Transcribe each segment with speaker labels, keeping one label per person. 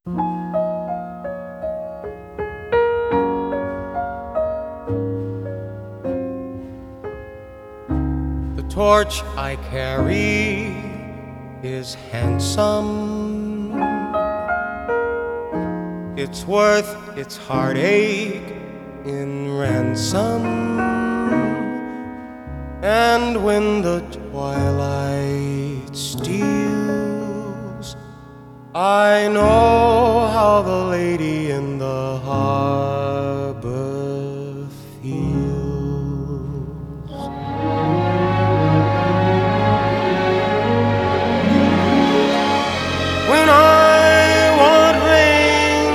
Speaker 1: The torch I carry is handsome. It's worth its heartache in ransom. And when the twilight steals, I know how the lady in the harbor feels. When I want rain,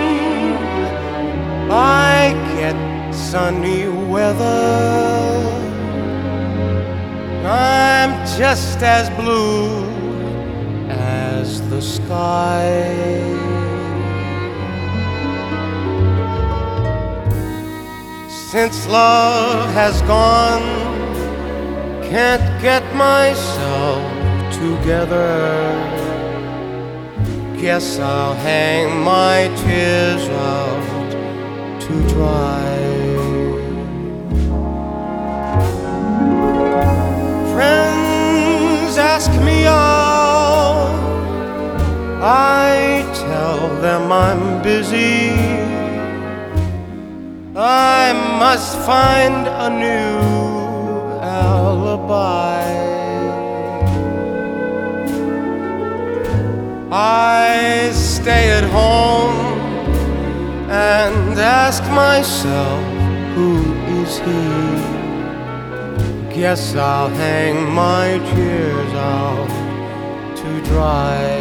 Speaker 1: I get sunny weather. I'm just as blue as the sky. Since love has gone, can't get myself together. Guess I'll hang my tears out to dry. Friends ask me out, I tell them I'm busy. I must find a new alibi. I stay at home and ask myself, who is he? Guess I'll hang my tears out to dry.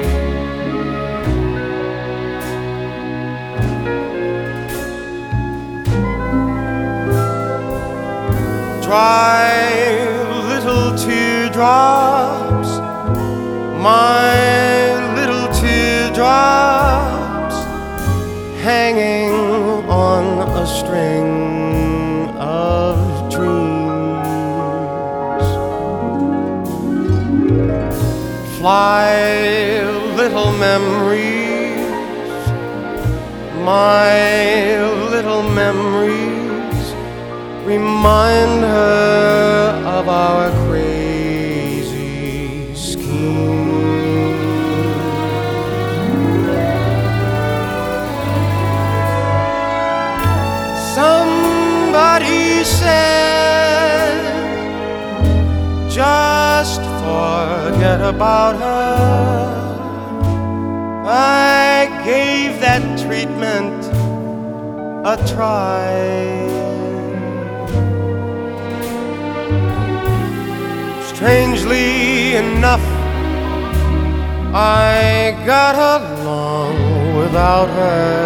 Speaker 1: Dry little teardrops, my little teardrops, hanging on a string of dreams. Fly little memories, my little memories, remind her of our crazy scheme. Somebody said, just forget about her. I gave that treatment a try. Strangely enough, I got along without her.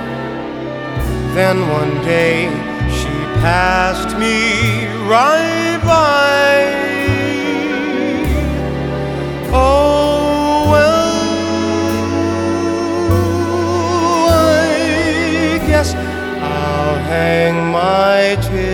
Speaker 1: Then one day she passed me right by. Oh, well, I guess I'll hang my tears